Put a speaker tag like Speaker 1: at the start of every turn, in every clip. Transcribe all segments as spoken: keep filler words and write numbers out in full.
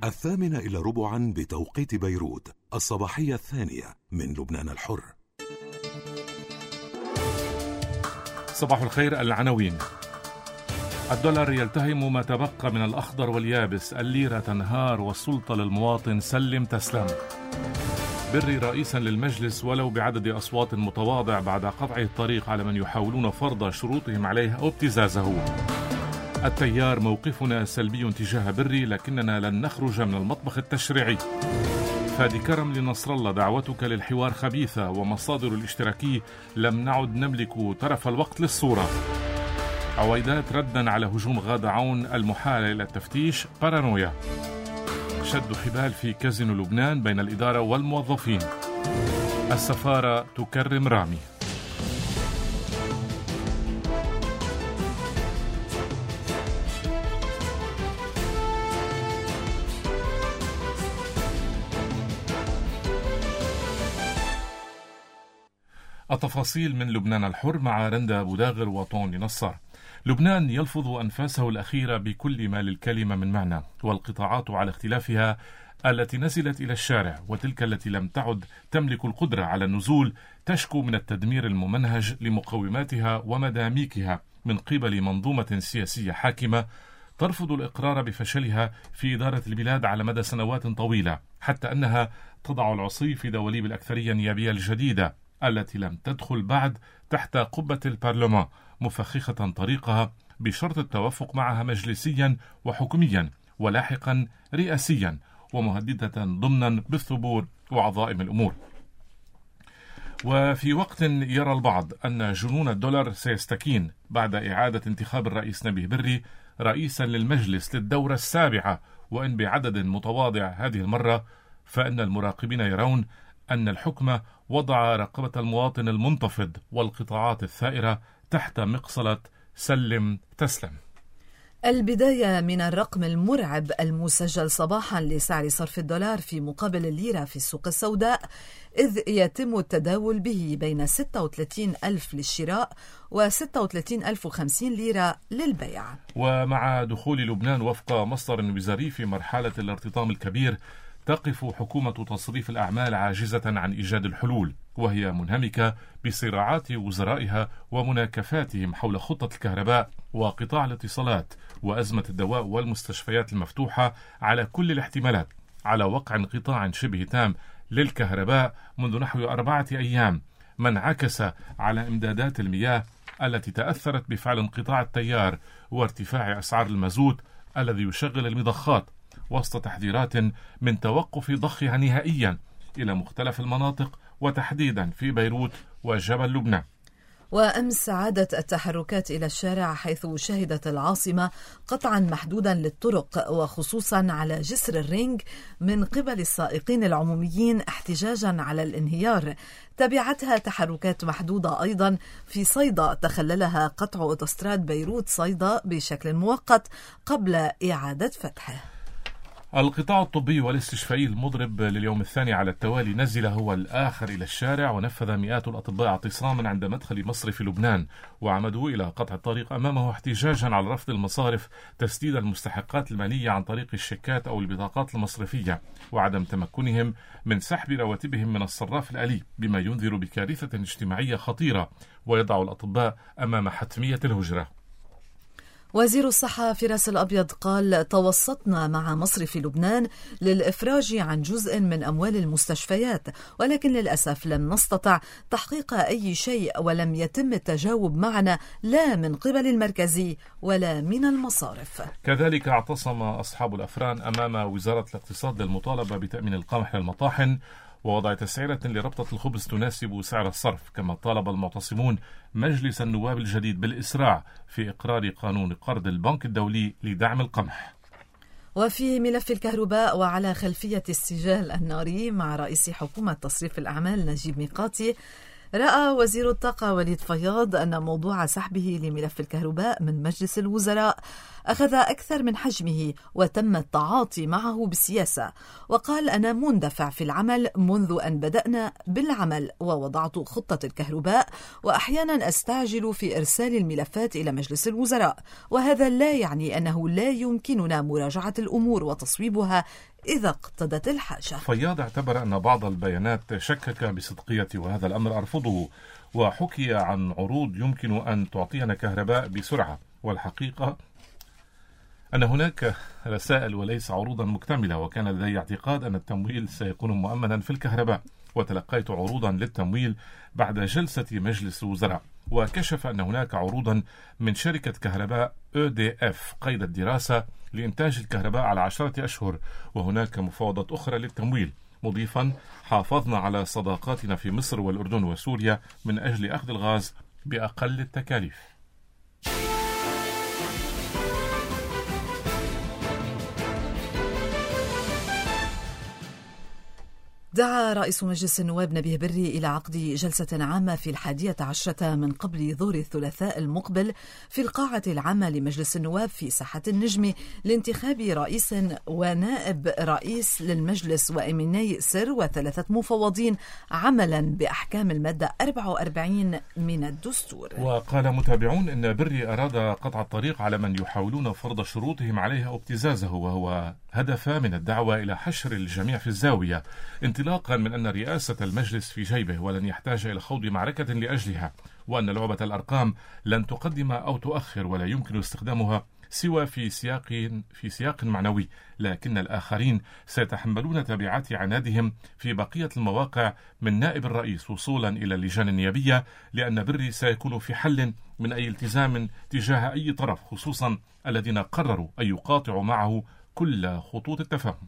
Speaker 1: الثامنة إلى ربعا بتوقيت بيروت، الصباحية الثانية من لبنان الحر.
Speaker 2: صباح الخير. العناوين: الدولار يلتهم ما تبقى من الأخضر واليابس، الليرة تنهار والسلطة للمواطن سلم تسلم. بري رئيسا للمجلس ولو بعدد أصوات متواضع بعد قطع الطريق على من يحاولون فرض شروطهم عليه أو ابتزازه. التيار موقفنا سلبي تجاه بري لكننا لن نخرج من المطبخ التشريعي. فادي كرم لنصر الله: دعوتك للحوار خبيثة، ومصادر الاشتراكي لم نعد نملك ترف الوقت للصورة. عويدات ردا على هجوم غادة عون المحال إلى التفتيش بارانويا. شد حبال في كازينو لبنان بين الإدارة والموظفين. السفارة تكرم رامي. التفاصيل من لبنان الحر مع رندا بوداغر وطوني نصار. لبنان يلفظ أنفاسه الأخيرة بكل ما للكلمة من معنى، والقطاعات على اختلافها التي نزلت إلى الشارع وتلك التي لم تعد تملك القدرة على النزول تشكو من التدمير الممنهج لمقوماتها ومداميكها من قبل منظومة سياسية حاكمة ترفض الإقرار بفشلها في إدارة البلاد على مدى سنوات طويلة، حتى أنها تضع العصي في دواليب الأكثرية النيابية الجديدة التي لم تدخل بعد تحت قبة البرلمان، مفخخة طريقها بشرط التوافق معها مجلسيا وحكوميا ولاحقا رئاسيا، ومهددة ضمنا بالثبور وعظائم الأمور. وفي وقت يرى البعض أن جنون الدولار سيستكين بعد إعادة انتخاب الرئيس نبيه بري رئيسا للمجلس للدورة السابعة وإن بعدد متواضع هذه المرة، فإن المراقبين يرون أن الحكم وضع رقبة المواطن المنتفض والقطاعات الثائرة تحت مقصلة سلم تسلم.
Speaker 3: البداية من الرقم المرعب المسجل صباحا لسعر صرف الدولار في مقابل الليرة في السوق السوداء، إذ يتم التداول به بين ستة وثلاثين ألف للشراء و ستة وثلاثين ألف وخمسين ليرة للبيع.
Speaker 2: ومع دخول لبنان وفق مصدر وزاري في مرحلة الارتطام الكبير، تقف حكومة تصريف الأعمال عاجزة عن إيجاد الحلول، وهي منهمكة بصراعات وزرائها ومناكفاتهم حول خطة الكهرباء وقطاع الاتصالات وأزمة الدواء والمستشفيات المفتوحة على كل الاحتمالات، على وقع انقطاع شبه تام للكهرباء منذ نحو أربعة أيام، ما انعكس على إمدادات المياه التي تأثرت بفعل انقطاع التيار وارتفاع أسعار المازوت الذي يشغل المضخات، وسط تحذيرات من توقف ضخها نهائيا إلى مختلف المناطق وتحديدا في بيروت وجبل لبنان.
Speaker 3: وأمس عادت التحركات إلى الشارع، حيث شهدت العاصمة قطعا محدودا للطرق وخصوصا على جسر الرينج من قبل السائقين العموميين احتجاجا على الانهيار. تبعتها تحركات محدودة أيضا في صيدا تخللها قطع أوتوستراد بيروت صيدا بشكل مؤقت قبل إعادة فتحه.
Speaker 2: القطاع الطبي والاستشفائي المضرب لليوم الثاني على التوالي نزل هو الآخر إلى الشارع، ونفذ مئات الأطباء اعتصاما عند مدخل مصرف لبنان، وعمدوا إلى قطع الطريق أمامه احتجاجا على رفض المصارف تسديد المستحقات المالية عن طريق الشيكات أو البطاقات المصرفية، وعدم تمكنهم من سحب رواتبهم من الصراف الآلي، بما ينذر بكارثة اجتماعية خطيرة ويضع الأطباء أمام حتمية الهجرة.
Speaker 3: وزير الصحة فراس الأبيض قال: توسطنا مع مصرف لبنان للإفراج عن جزء من أموال المستشفيات، ولكن للأسف لم نستطع تحقيق أي شيء ولم يتم التجاوب معنا لا من قبل المركزي ولا من المصارف.
Speaker 2: كذلك اعتصم أصحاب الأفران أمام وزارة الاقتصاد للمطالبة بتأمين القمح للمطاحن ووضع تسعيرة لربطة الخبز تناسب سعر الصرف، كما طالب المعتصمون مجلس النواب الجديد بالإسراع في إقرار قانون قرض البنك الدولي لدعم القمح.
Speaker 3: وفي ملف الكهرباء وعلى خلفية السجال الناري مع رئيس حكومة تصريف الأعمال نجيب ميقاتي، رأى وزير الطاقة وليد فياض أن موضوع سحبه لملف الكهرباء من مجلس الوزراء أخذ أكثر من حجمه وتم التعاطي معه بالسياسة. وقال: أنا مندفع في العمل منذ أن بدأنا بالعمل ووضعت خطة الكهرباء، وأحيانا أستعجل في إرسال الملفات إلى مجلس الوزراء، وهذا لا يعني أنه لا يمكننا مراجعة الأمور وتصويبها إذا اقتضت الحاجة.
Speaker 2: فياض اعتبر أن بعض البيانات شكك بصدقية، وهذا الأمر أرفضه، وحكي عن عروض يمكن أن تعطينا كهرباء بسرعة، والحقيقة أن هناك رسائل وليس عروضا مكتملة، وكان لدي اعتقاد أن التمويل سيكون مؤمنا في الكهرباء، وتلقيت عروضا للتمويل بعد جلسة مجلس الوزراء، وكشف أن هناك عروضا من شركة كهرباء إي دي إف قيد الدراسة لإنتاج الكهرباء على عشرة أشهر، وهناك مفاوضات أخرى للتمويل، مضيفا: حافظنا على صداقاتنا في مصر والأردن وسوريا من أجل أخذ الغاز بأقل التكاليف.
Speaker 3: دعا رئيس مجلس النواب نبيه بري إلى عقد جلسة عامة في الحادية عشرة من قبل ظهر الثلاثاء المقبل في القاعة العامة لمجلس النواب في ساحة النجم لانتخاب رئيس ونائب رئيس للمجلس وأميني سر وثلاثة مفوضين عملا بأحكام المادة أربعة وأربعين من الدستور.
Speaker 2: وقال متابعون إن بري أراد قطع الطريق على من يحاولون فرض شروطهم عليه أو ابتزازه، وهو هدف من الدعوة إلى حشر الجميع في الزاوية، انطلاقا من أن رئاسة المجلس في جيبه ولن يحتاج إلى خوض معركة لأجلها، وأن لعبة الأرقام لن تقدم أو تؤخر ولا يمكن استخدامها سوى في سياق في سياق معنوي، لكن الآخرين سيتحملون تبعات عنادهم في بقية المواقع من نائب الرئيس وصولا إلى اللجان النيابية، لأن بري سيكون في حل من أي التزام تجاه أي طرف، خصوصا الذين قرروا أن يقاطعوا معه كل خطوط التفاهم.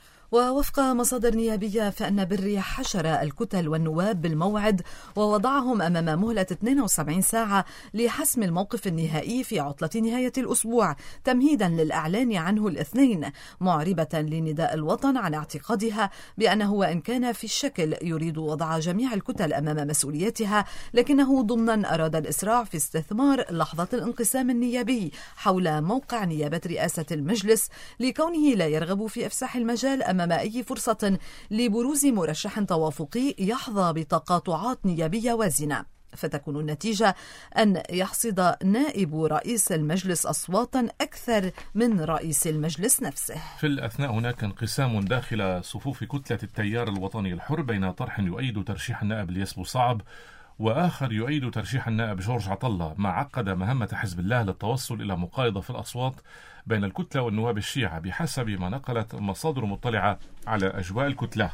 Speaker 3: ووفق مصادر نيابية فإن بري حشر الكتل والنواب بالموعد ووضعهم أمام مهلة اثنتين وسبعين ساعة لحسم الموقف النهائي في عطلة نهاية الأسبوع، تمهيدا للإعلان عنه الاثنين، معربة لنداء الوطن عن اعتقادها بأنه وإن كان في الشكل يريد وضع جميع الكتل أمام مسؤوليتها، لكنه ضمنا أراد الإسراع في استثمار لحظة الانقسام النيابي حول موقع نيابة رئاسة المجلس، لكونه لا يرغب في إفساح المجال أمام أمام أي فرصة لبروز مرشح توافقي يحظى بتقاطعات نيابية وازنة، فتكون النتيجة أن يحصد نائب رئيس المجلس أصواتا أكثر من رئيس المجلس نفسه.
Speaker 2: في الأثناء هناك انقسام داخل صفوف كتلة التيار الوطني الحر بين طرح يؤيد ترشيح النائب الياس بوصعب وآخر يؤيد ترشيح النائب جورج عطلة، ما عقد مهمة حزب الله للتوصل إلى مقايضة في الأصوات بين الكتلة والنواب الشيعة بحسب ما نقلت مصادر مطلعة على أجواء الكتلة.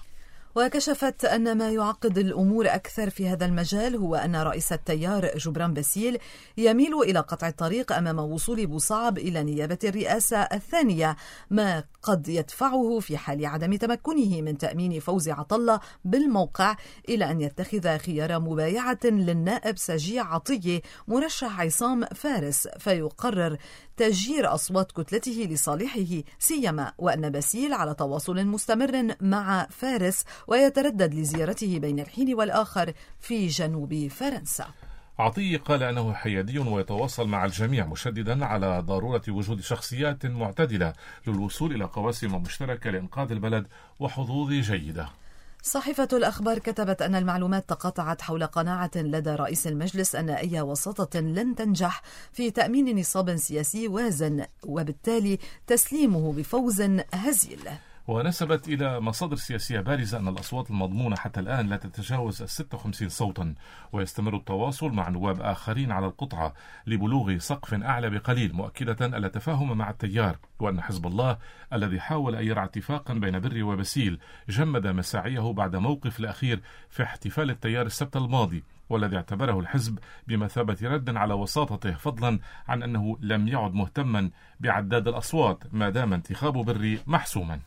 Speaker 3: وكشفت أن ما يعقد الأمور أكثر في هذا المجال هو أن رئيس التيار جبران باسيل يميل إلى قطع الطريق أمام وصول بوصعب إلى نيابة الرئاسة الثانية، ما قد يدفعه في حال عدم تمكنه من تأمين فوز عطلة بالموقع إلى أن يتخذ خيار مبايعة للنائب سجيع عطية مرشح عصام فارس، فيقرر تجير أصوات كتلته لصالحه، سيما وأن باسيل على تواصل مستمر مع فارس ويتردد لزيارته بين الحين والآخر في جنوب فرنسا.
Speaker 2: عطية قال أنه حيادي ويتواصل مع الجميع، مشددا على ضرورة وجود شخصيات معتدلة للوصول إلى قواسم مشتركة لإنقاذ البلد وحظوظ جيدة.
Speaker 3: صحيفة الأخبار كتبت أن المعلومات تقاطعت حول قناعة لدى رئيس المجلس أن أي وساطة لن تنجح في تأمين نصاب سياسي وازن، وبالتالي تسليمه بفوز هزيل.
Speaker 2: ونسبت إلى مصادر سياسية بارزة أن الأصوات المضمونة حتى الآن لا تتجاوز ستة وخمسين صوتا، ويستمر التواصل مع نواب آخرين على القطعة لبلوغ سقف أعلى بقليل، مؤكدة التفاهم مع التيار، وأن حزب الله الذي حاول أن يرعى اتفاقا بين بري وباسيل جمد مساعيه بعد موقف الأخير في احتفال التيار السبت الماضي، والذي اعتبره الحزب بمثابة رد على وساطته، فضلا عن أنه لم يعد مهتما بعداد الأصوات ما دام انتخاب بري محسوما.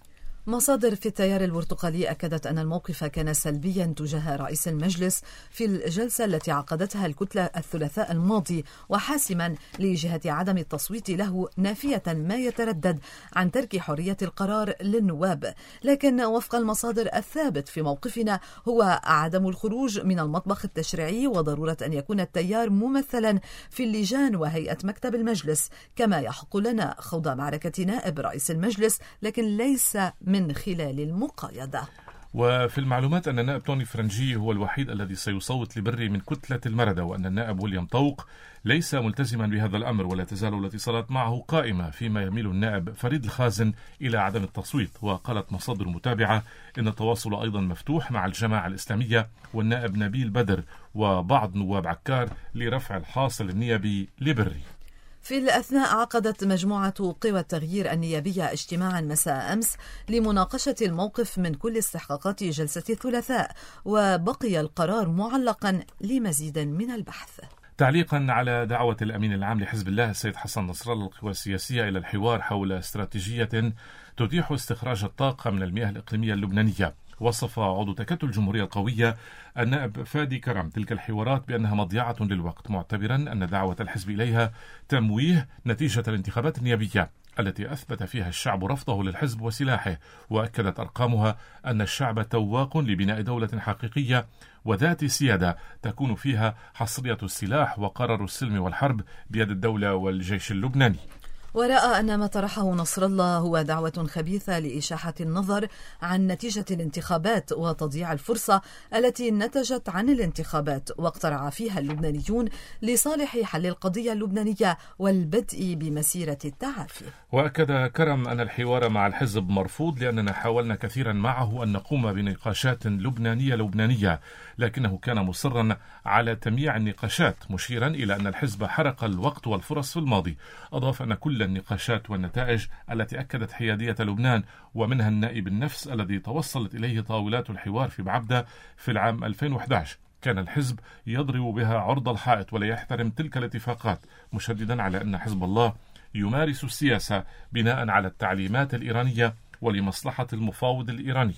Speaker 3: مصادر في التيار البرتقالي أكدت أن الموقف كان سلبيا تجاه رئيس المجلس في الجلسة التي عقدتها الكتلة الثلاثاء الماضي، وحاسما لجهة عدم التصويت له، نافية ما يتردد عن ترك حرية القرار للنواب. لكن وفق المصادر الثابت في موقفنا هو عدم الخروج من المطبخ التشريعي، وضرورة أن يكون التيار ممثلا في اللجان وهيئة مكتب المجلس، كما يحق لنا خوض معركة نائب رئيس المجلس لكن ليس من خلال المقايضة.
Speaker 2: وفي المعلومات أن النائب توني فرنجي هو الوحيد الذي سيصوت لبري من كتلة المردة، وأن النائب ويليام طوق ليس ملتزما بهذا الأمر، ولا تزال الاتصالات معه قائمة، فيما يميل النائب فريد الخازن إلى عدم التصويت. وقالت مصادر متابعة إن التواصل أيضا مفتوح مع الجماعة الإسلامية والنائب نبيل بدر وبعض نواب عكار لرفع الحاصل النيابي لبري.
Speaker 3: في الأثناء عقدت مجموعة قوى التغيير النيابية اجتماعا مساء أمس لمناقشة الموقف من كل استحقاقات جلسة الثلاثاء، وبقي القرار معلقا لمزيد من البحث.
Speaker 2: تعليقا على دعوة الأمين العام لحزب الله السيد حسن نصر الله القوى السياسية إلى الحوار حول استراتيجية تتيح استخراج الطاقة من المياه الإقليمية اللبنانية، وصف عضو تكتل الجمهورية القوية النائب فادي كرم تلك الحوارات بأنها مضيعة للوقت، معتبرا أن دعوة الحزب إليها تمويه نتيجة الانتخابات النيابية التي أثبت فيها الشعب رفضه للحزب وسلاحه. وأكدت أرقامها أن الشعب تواق لبناء دولة حقيقية وذات سيادة تكون فيها حصرية السلاح وقرار السلم والحرب بيد الدولة والجيش اللبناني.
Speaker 3: ورأى أن ما طرحه نصر الله هو دعوة خبيثة لإشاحة النظر عن نتيجة الانتخابات وتضييع الفرصة التي نتجت عن الانتخابات واقترع فيها اللبنانيون لصالح حل القضية اللبنانية والبدء بمسيرة التعافي.
Speaker 2: وأكد كرم أن الحوار مع الحزب مرفوض، لأننا حاولنا كثيرا معه أن نقوم بنقاشات لبنانية لبنانية، لكنه كان مصرا على تمييع النقاشات، مشيرا إلى أن الحزب حرق الوقت والفرص في الماضي. أضاف أن كل النقاشات والنتائج التي أكدت حيادية لبنان، ومنها النائب النفس الذي توصلت إليه طاولات الحوار في بعبدة في العام ألفين وأحد عشر، كان الحزب يضرب بها عرض الحائط ولا يحترم تلك الاتفاقات، مشددا على أن حزب الله يمارس السياسة بناء على التعليمات الإيرانية ولمصلحة المفاوض الإيراني.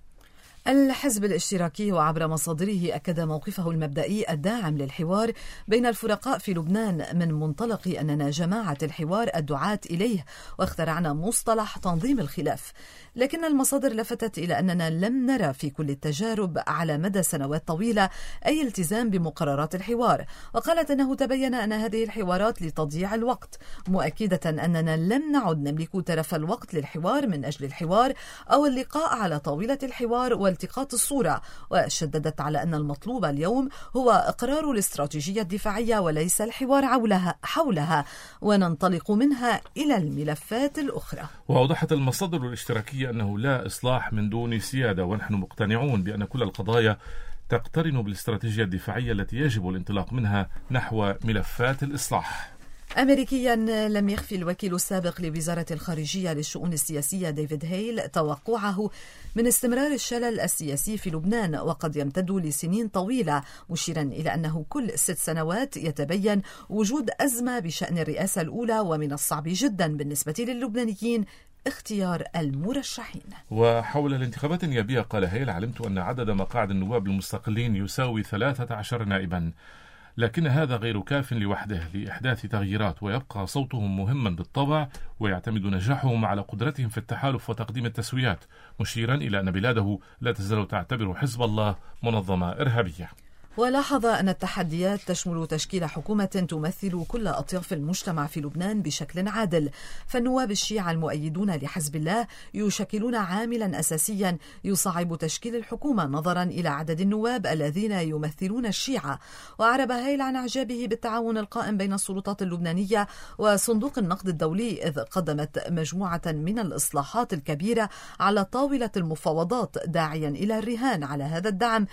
Speaker 3: الحزب الاشتراكي وعبر مصادره أكد موقفه المبدئي الداعم للحوار بين الفرقاء في لبنان من منطلق أننا جماعة الحوار الدعاة إليه، واخترعنا مصطلح تنظيم الخلاف. لكن المصادر لفتت إلى أننا لم نرى في كل التجارب على مدى سنوات طويلة أي التزام بمقررات الحوار، وقالت أنه تبين أن هذه الحوارات لتضييع الوقت، مؤكدة أننا لم نعد نملك ترف الوقت للحوار من أجل الحوار أو اللقاء على طاولة الحوار والتقاط الصورة. وشددت على أن المطلوب اليوم هو إقرار الاستراتيجية الدفاعية وليس الحوار حولها، وننطلق منها إلى الملفات الأخرى.
Speaker 2: وأوضحت المصادر الاشتراكية أنه لا إصلاح من دون سيادة، ونحن مقتنعون بأن كل القضايا تقترن بالاستراتيجية الدفاعية التي يجب الانطلاق منها نحو ملفات الإصلاح.
Speaker 3: أمريكيا لم يخفي الوكيل السابق لوزارة الخارجية للشؤون السياسية ديفيد هيل توقعه من استمرار الشلل السياسي في لبنان وقد يمتد لسنين طويلة، مشيرا إلى أنه كل ست سنوات يتبين وجود أزمة بشأن الرئاسة الأولى، ومن الصعب جدا بالنسبة للبنانيين اختيار المرشحين.
Speaker 2: وحول الانتخابات النيابية قال هيل: علمت أن عدد مقاعد النواب المستقلين يساوي ثلاثة عشر نائبا، لكن هذا غير كاف لوحده لإحداث تغييرات، ويبقى صوتهم مهما بالطبع، ويعتمد نجاحهم على قدرتهم في التحالف وتقديم التسويات، مشيرا إلى أن بلاده لا تزال تعتبر حزب الله منظمة إرهابية.
Speaker 3: ولاحظ أن التحديات تشمل تشكيل حكومة تمثل كل أطياف المجتمع في لبنان بشكل عادل، فالنواب الشيعة المؤيدون لحزب الله يشكلون عاملا أساسيا يصعب تشكيل الحكومة نظرا إلى عدد النواب الذين يمثلون الشيعة. وأعرب هيل عن إعجابه بالتعاون القائم بين السلطات اللبنانية وصندوق النقد الدولي، إذ قدمت مجموعة من الإصلاحات الكبيرة على طاولة المفاوضات، داعيا إلى الرهان على هذا الدعم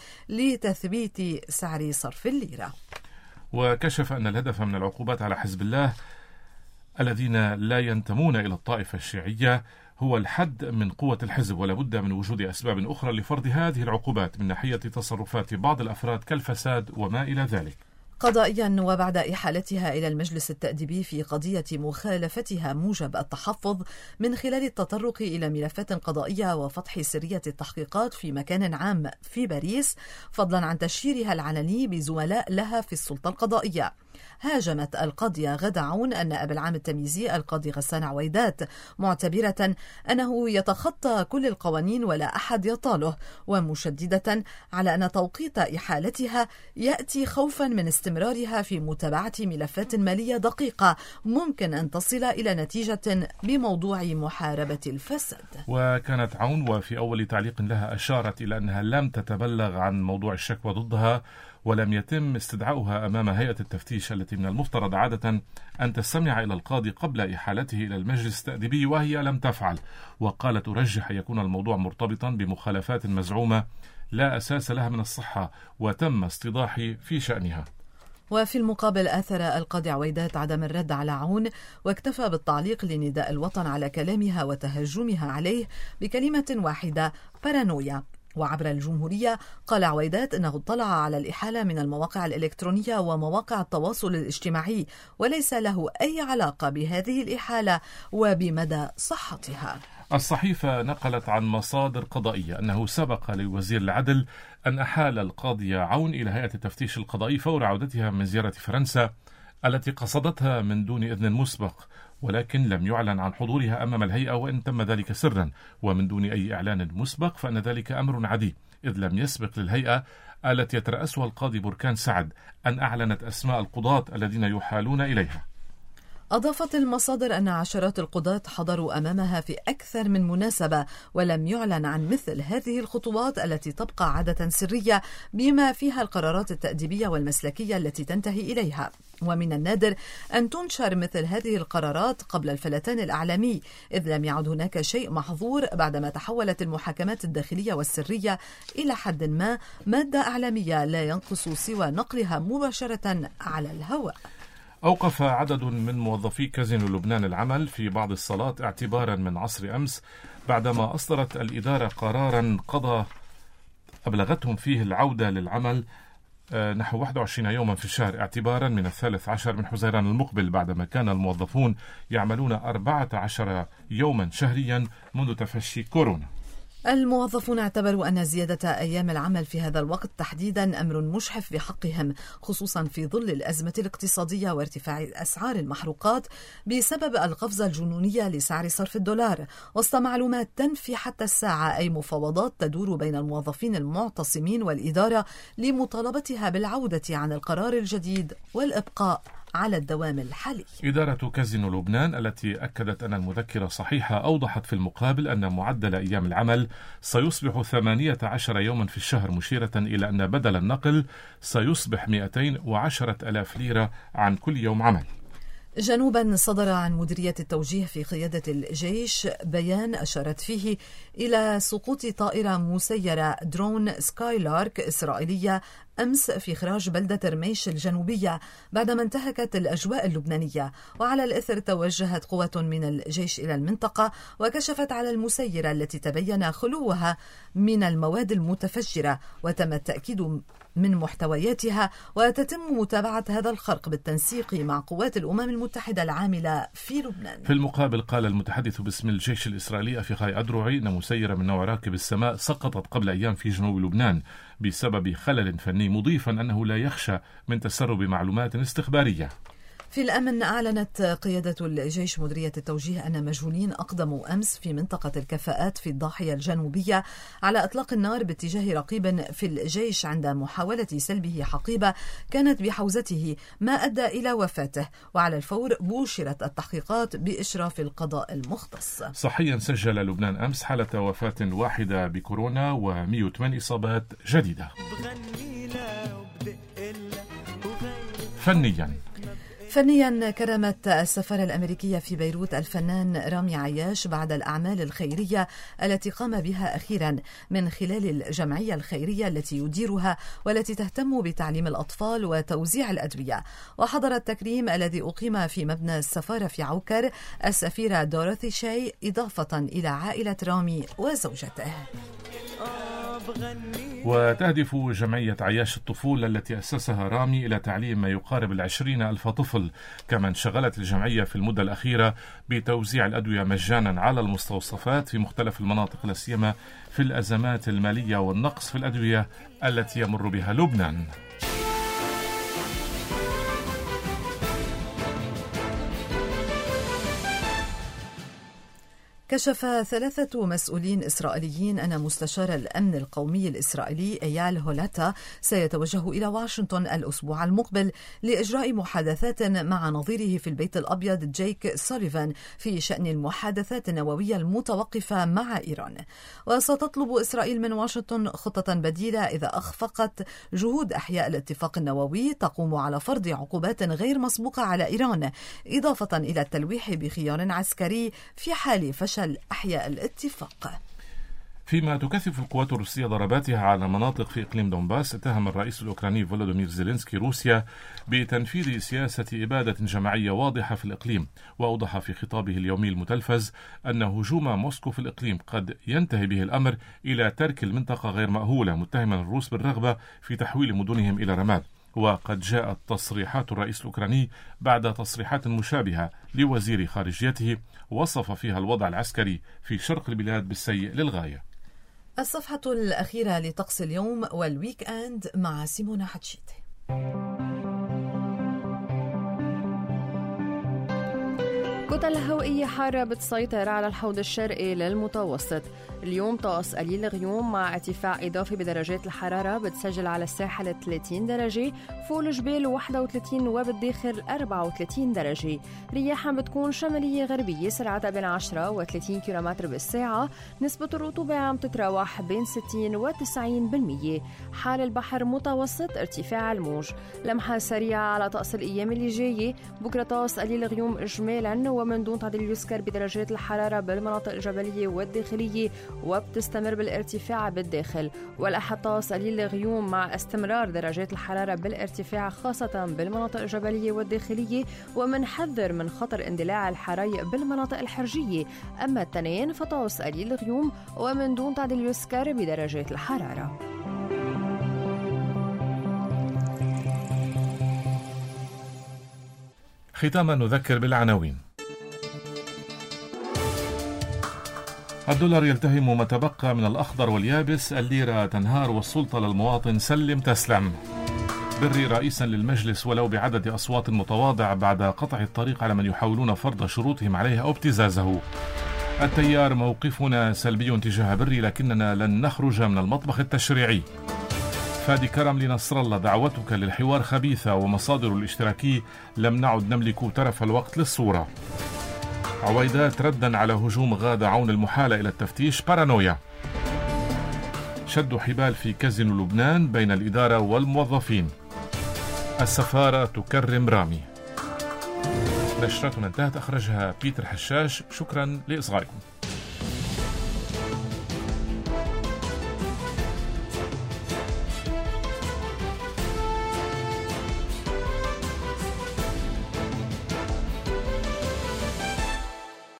Speaker 3: لتثبيت سعر صرف الليرة.
Speaker 2: وكشف أن الهدف من العقوبات على حزب الله الذين لا ينتمون إلى الطائفة الشيعية هو الحد من قوة الحزب، ولا بد من وجود أسباب أخرى لفرض هذه العقوبات من ناحية تصرفات بعض الأفراد كالفساد وما إلى ذلك.
Speaker 3: قضائيا. وبعد إحالتها إلى المجلس التأديبي في قضية مخالفتها موجب التحفظ من خلال التطرق إلى ملفات قضائية وفتح سرية التحقيقات في مكان عام في باريس، فضلا عن تشهيرها العلني بزملاء لها في السلطة القضائية، هاجمت القاضية غادة عون النائب العام التمييزي القاضي غسان عويدات، معتبرة أنه يتخطى كل القوانين ولا أحد يطاله، ومشددة على أن توقيت إحالتها يأتي خوفا من استمرارها في متابعة ملفات مالية دقيقة ممكن أن تصل إلى نتيجة بموضوع محاربة الفساد.
Speaker 2: وكانت عون وفي أول تعليق لها أشارت إلى أنها لم تتبلغ عن موضوع الشكوى ضدها، ولم يتم استدعاؤها أمام هيئة التفتيش التي من المفترض عادة أن تستمع إلى القاضي قبل إحالته إلى المجلس التأديبي، وهي لم تفعل. وقالت أرجح يكون الموضوع مرتبطا بمخالفات مزعومة لا أساس لها من الصحة وتم استيضاحي في شأنها.
Speaker 3: وفي المقابل آثر القاضي عويدات عدم الرد على عون، واكتفى بالتعليق لنداء الوطن على كلامها وتهجمها عليه بكلمة واحدة: بارانويا. وعبر الجمهورية قال عويدات إنه اطلع على الإحالة من المواقع الإلكترونية ومواقع التواصل الاجتماعي، وليس له أي علاقة بهذه الإحالة وبمدى صحتها.
Speaker 2: الصحيفة نقلت عن مصادر قضائية أنه سبق لوزير العدل أن أحال القاضية عون إلى هيئة التفتيش القضائي فور عودتها من زيارة فرنسا التي قصدتها من دون إذن مسبق، ولكن لم يعلن عن حضورها أمام الهيئة، وإن تم ذلك سرا ومن دون أي إعلان مسبق فإن ذلك أمر عادي، إذ لم يسبق للهيئة التي يترأسها القاضي بركان سعد أن أعلنت أسماء القضاة الذين يحالون إليها.
Speaker 3: أضافت المصادر أن عشرات القضاة حضروا أمامها في أكثر من مناسبة، ولم يعلن عن مثل هذه الخطوات التي تبقى عادة سرية، بما فيها القرارات التأديبية والمسلكية التي تنتهي إليها. ومن النادر أن تنشر مثل هذه القرارات قبل الفلتان الأعلامي، إذ لم يعد هناك شيء محظور بعدما تحولت المحاكمات الداخلية والسرية إلى حد ما مادة إعلامية لا ينقص سوى نقلها مباشرة على الهواء.
Speaker 2: أوقف عدد من موظفي كازينو لبنان العمل في بعض الصالات اعتبارا من عصر أمس، بعدما أصدرت الإدارة قرارا قضى أبلغتهم فيه العودة للعمل نحو واحد وعشرين يوما في الشهر اعتبارا من الثالث عشر من حزيران المقبل، بعدما كان الموظفون يعملون أربعة عشر يوما شهريا منذ تفشي كورونا.
Speaker 3: الموظفون اعتبروا أن زيادة أيام العمل في هذا الوقت تحديدا أمر مشحف بحقهم، خصوصا في ظل الأزمة الاقتصادية وارتفاع أسعار المحروقات بسبب القفزة الجنونية لسعر صرف الدولار، وسط معلومات تنفي حتى الساعة أي مفاوضات تدور بين الموظفين المعتصمين والإدارة لمطالبتها بالعودة عن القرار الجديد والإبقاء على الدوام الحالي. إدارة
Speaker 2: كازينو لبنان التي أكدت أن المذكرة صحيحة أوضحت في المقابل أن معدل أيام العمل سيصبح ثمانية عشر يوما في الشهر، مشيرة إلى أن بدل النقل سيصبح مئتين وعشرة ألاف ليرة عن كل يوم عمل.
Speaker 3: جنوبا صدر عن مديرية التوجيه في قيادة الجيش بيان أشارت فيه إلى سقوط طائرة مسيرة درون سكايلارك إسرائيلية أمس في خراج بلدة رميش الجنوبية بعدما انتهكت الأجواء اللبنانية، وعلى الإثر توجهت قوة من الجيش إلى المنطقة وكشفت على المسيرة التي تبين خلوها من المواد المتفجرة، وتم التأكيد من محتوياتها، وتتم متابعة هذا الخرق بالتنسيق مع قوات الأمم المتحدة العاملة في لبنان.
Speaker 2: في المقابل قال المتحدث باسم الجيش الإسرائيلي أفيخاي أدروعي أن مسيرة من نوع راكب السماء سقطت قبل أيام في جنوب لبنان بسبب خلل فني، مضيفا أنه لا يخشى من تسرب معلومات استخبارية.
Speaker 3: في الأمن أعلنت قيادة الجيش مديرية التوجيه أن مجهولين أقدموا أمس في منطقة الكفاءات في الضاحية الجنوبية على إطلاق النار باتجاه رقيب في الجيش عند محاولة سلبه حقيبة كانت بحوزته، ما أدى إلى وفاته، وعلى الفور بوشرت التحقيقات بإشراف القضاء المختص.
Speaker 2: صحيا سجل لبنان أمس حالة وفاة واحدة بكورونا ومئة وثمانية إصابات جديدة. فنيا
Speaker 3: فنيا كرمت السفارة الأمريكية في بيروت الفنان رامي عياش بعد الأعمال الخيرية التي قام بها أخيرا من خلال الجمعية الخيرية التي يديرها والتي تهتم بتعليم الأطفال وتوزيع الأدوية. وحضر التكريم الذي أقيم في مبنى السفارة في عوكر السفيرة دوريثي شاي، إضافة إلى عائلة رامي وزوجته.
Speaker 2: وتهدف جمعية عياش الطفولة التي أسسها رامي إلى تعليم ما يقارب العشرين ألف طفل. كما انشغلت الجمعية في المدة الأخيرة بتوزيع الأدوية مجانا على المستوصفات في مختلف المناطق، لا سيما في الأزمات المالية والنقص في الأدوية التي يمر بها لبنان.
Speaker 3: كشف ثلاثة مسؤولين إسرائيليين أن مستشار الأمن القومي الإسرائيلي إيال هولاتا سيتوجه إلى واشنطن الأسبوع المقبل لإجراء محادثات مع نظيره في البيت الأبيض جيك سوليفان في شأن المحادثات النووية المتوقفة مع إيران. وستطلب إسرائيل من واشنطن خطة بديلة إذا أخفقت جهود أحياء الاتفاق النووي تقوم على فرض عقوبات غير مسبوقة على إيران، إضافة إلى التلويح بخيار عسكري في حال فشل أحياء الاتفاق.
Speaker 2: فيما تكثف القوات الروسية ضرباتها على مناطق في إقليم دونباس، اتهم الرئيس الأوكراني فولودومير زيلينسكي روسيا بتنفيذ سياسة إبادة جماعية واضحة في الإقليم. وأوضح في خطابه اليومي المتلفز أن هجوم موسكو في الإقليم قد ينتهي به الأمر إلى ترك المنطقة غير مأهولة، متهما الروس بالرغبة في تحويل مدنهم إلى رماد. وقد جاءت تصريحات الرئيس الأوكراني بعد تصريحات مشابهة لوزير خارجيته وصف فيها الوضع العسكري في شرق البلاد بالسيء للغاية.
Speaker 3: الصفحة الأخيرة لطقس اليوم والويك أند مع سيمونا حتشيتي.
Speaker 4: كتل هوائية حارة بتسيطر على الحوض الشرقي للمتوسط. اليوم طقس قليل غيوم مع ارتفاع إضافي بدرجات الحرارة، بتسجل على الساحل ثلاثين درجة، فوق الجبال واحد وثلاثين وبالداخل أربعة وثلاثين درجة. رياحها بتكون شمالية غربية سرعتها بين عشرة وثلاثين كيلومتر بالساعة. نسبة الرطوبة عم تتراوح بين ستين وتسعين بالمية. حال البحر متوسط، ارتفاع الموج. لمحة سريعة على طقس الأيام اللي جاية. بكرة طقس قليل غيوم إجمالا ومن دون تعديل يذكر بدرجات الحرارة بالمناطق الجبلية والداخلية، وبتستمر بالارتفاع بالداخل. والأحد طقس قليل غيوم مع استمرار درجات الحرارة بالارتفاع خاصة بالمناطق الجبلية والداخلية، ومنحذر من خطر اندلاع الحرائق بالمناطق الحرجية. أما التنين فطقس قليل غيوم ومن دون تعديل يذكر بدرجات الحرارة.
Speaker 2: ختاما نذكر بالعناوين. الدولار يلتهم ما تبقى من الأخضر واليابس، الليرة تنهار والسلطة للمواطن سلم تسلم. بري رئيسا للمجلس ولو بعدد أصوات متواضع بعد قطع الطريق على من يحاولون فرض شروطهم عليه أو ابتزازه. التيار موقفنا سلبي تجاه بري لكننا لن نخرج من المطبخ التشريعي. فادي كرم لنصر الله، دعوتك للحوار خبيثة ومصادر الاشتراكي لم نعد نملك ترف الوقت للصورة. عويدات ردا على هجوم غادة عون المحالة إلى التفتيش بارانويا. شد حبال في كازينو لبنان بين الإدارة والموظفين. السفارة تكرم رامي. نشرتنا انتهت، أخرجها بيتر حشاش. شكرا لإصغائكم.